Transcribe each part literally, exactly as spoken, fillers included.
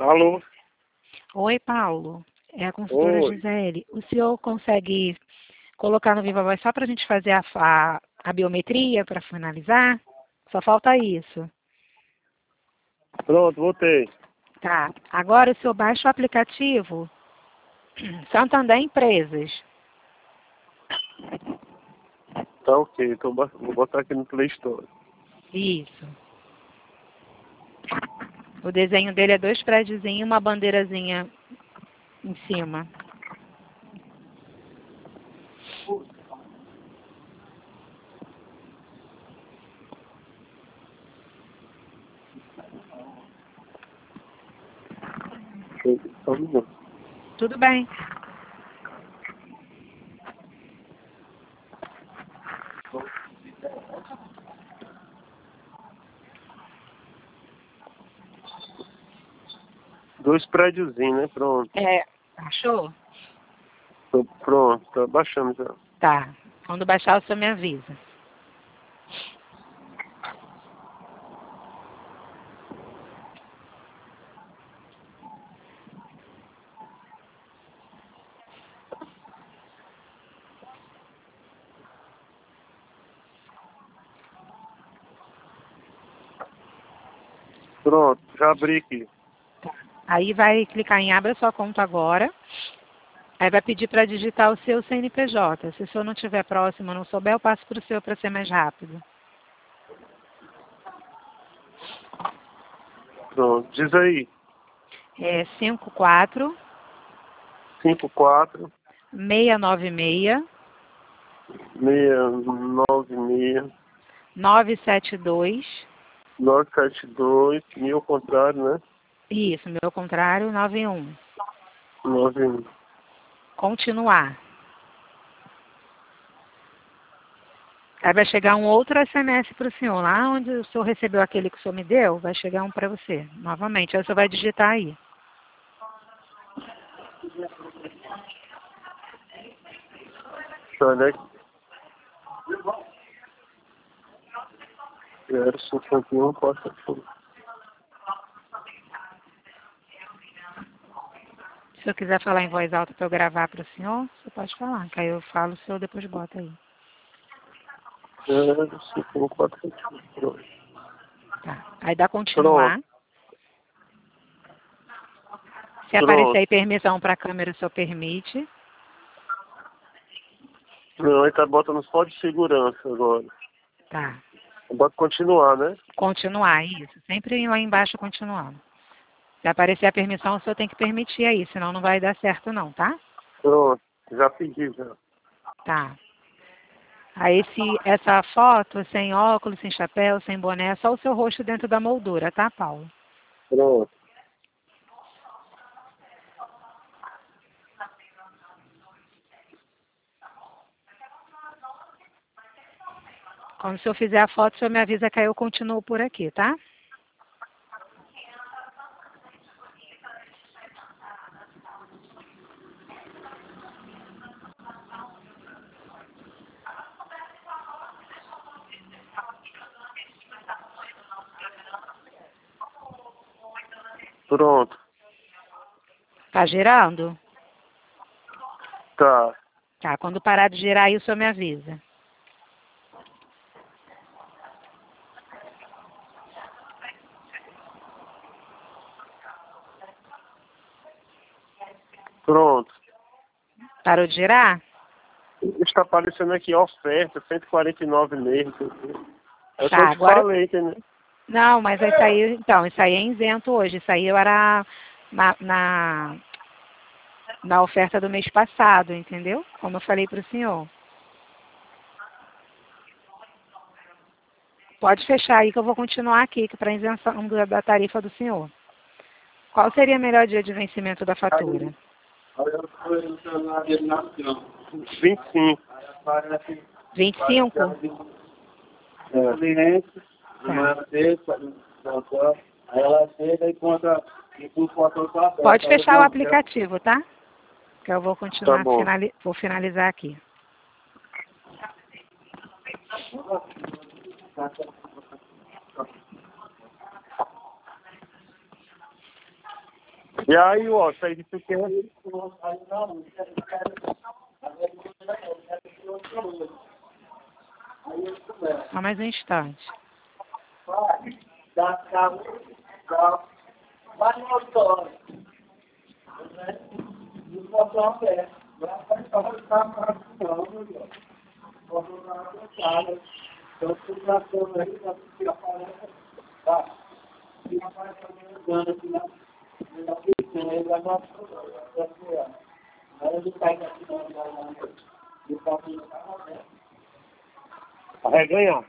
Alô? Oi, Paulo. É a consultora Oi. Gisele. O senhor consegue colocar no Viva Voz só para a gente fazer a, a, a biometria para finalizar? Só falta isso. Pronto, voltei. Tá. Agora o senhor baixa o aplicativo Santander Empresas. Tá ok, então bo- vou botar aqui no Play Store. Isso. O desenho dele é dois prédiozinhos e uma bandeirazinha em cima. Só um minuto. Tudo bem. Dois prédiozinhos, né? Pronto. É. Achou? Tô pronto, tá baixando já. Tá. Quando baixar, o senhor me avisa. Pronto, já abri aqui. Aí vai clicar em Abra sua conta agora. Aí vai pedir para digitar o seu C N P J. Se o senhor não estiver próximo, não souber, eu passo para o senhor para ser mais rápido. Pronto, diz aí. É cinco quatro cinco quatro seis nove seis seis nove seis nove sete dois. nove sete dois, mil ao contrário, né? Isso, meu contrário, nove um. nove um. Continuar. Aí vai chegar um outro S M S para o senhor. Lá onde o senhor recebeu aquele que o senhor me deu, vai chegar um para você. Novamente, aí o senhor vai digitar aí. Olha aqui. zero cinquenta e um, quatro cinco. Se o senhor quiser falar em voz alta para eu gravar para o senhor, você pode falar, que aí eu falo, o senhor depois bota aí. zero cinco um, quatro cinco. Tá. Aí dá Pronto, continuar. Se aparecer pronto. aí permissão para a câmera, o senhor permite. Não, ele tá botando só de segurança agora. Tá. Bota continuar, né? Continuar, isso. Sempre lá embaixo continuando. Se aparecer a permissão, o senhor tem que permitir aí, senão não vai dar certo não, tá? Pronto, já pedi já. Tá. Aí esse, essa foto, sem óculos, sem chapéu, sem boné, é só o seu rosto dentro da moldura, tá, Paulo? Pronto. Quando o senhor fizer a foto, o senhor me avisa que aí eu continuo por aqui, tá? Pronto. Tá girando? Tá. Tá, quando parar de girar aí, o senhor me avisa. Pronto. Parou de girar? Está aparecendo aqui oferta, cento e quarenta e nove mesmo. É o que eu Tá, te agora... falei, entendeu? Não, mas isso aí, então, isso aí é isento hoje. Isso aí eu era na, na, na oferta do mês passado, entendeu? Como eu falei para o senhor. Pode fechar aí que eu vou continuar aqui, que para isenção da da tarifa do senhor. Qual seria o melhor dia de vencimento da fatura? vinte e cinco. vinte e cinco? É. Tá. Pode fechar o aplicativo, tá? Que eu vou Tá continuar, bom. finali vou finalizar aqui. E aí, ó, sai de pequeno. Só mais um instante. Arreganhar.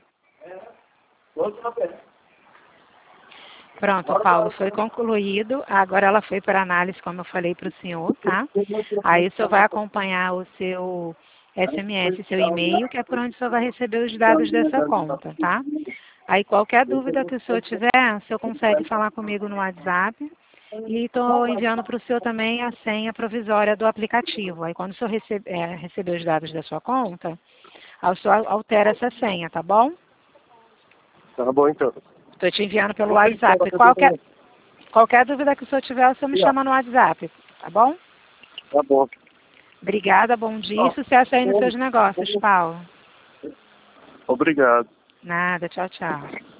Pronto, Paulo, foi concluído. Agora ela foi para análise, como eu falei para o senhor, tá? Aí o senhor vai acompanhar o seu S M S, seu e-mail, que é por onde o senhor vai receber os dados dessa conta, tá? Aí qualquer dúvida que o senhor tiver, o senhor consegue falar comigo no WhatsApp. E estou enviando para o senhor também a senha provisória do aplicativo. Aí quando o senhor recebe, é, receber os dados da sua conta, aí o senhor altera essa senha, tá bom? Tá bom, então. Estou te enviando pelo WhatsApp. Qualquer, qualquer dúvida que o senhor tiver, o senhor me chama no WhatsApp, tá bom? Tá bom. Obrigada, bom dia e sucesso aí nos seus negócios, Paulo. Obrigado. Nada, tchau, tchau.